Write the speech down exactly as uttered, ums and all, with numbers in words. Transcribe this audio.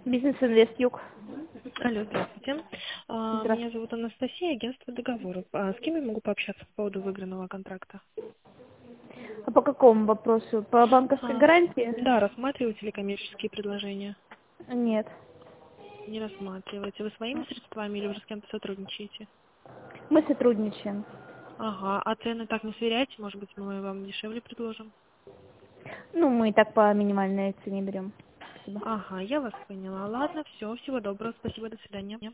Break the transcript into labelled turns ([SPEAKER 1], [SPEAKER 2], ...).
[SPEAKER 1] Бизнес-инвест Юг.
[SPEAKER 2] Алло, здравствуйте. А, Меня
[SPEAKER 1] Здравствуйте.
[SPEAKER 2] зовут Анастасия, агентство договоров. А с кем я могу пообщаться по поводу выигранного контракта?
[SPEAKER 1] А по какому вопросу? По банковской
[SPEAKER 2] А,
[SPEAKER 1] гарантии?
[SPEAKER 2] да, рассматриваете ли коммерческие предложения?
[SPEAKER 1] Нет.
[SPEAKER 2] Не рассматриваете. Вы своими средствами или уже с кем-то сотрудничаете?
[SPEAKER 1] Мы сотрудничаем.
[SPEAKER 2] Ага, а цены так не сверяете? Может быть, мы вам дешевле предложим?
[SPEAKER 1] Ну, мы и так по минимальной цене берем. Спасибо.
[SPEAKER 2] Ага, я вас поняла. Ладно, все, всего доброго, спасибо, до свидания.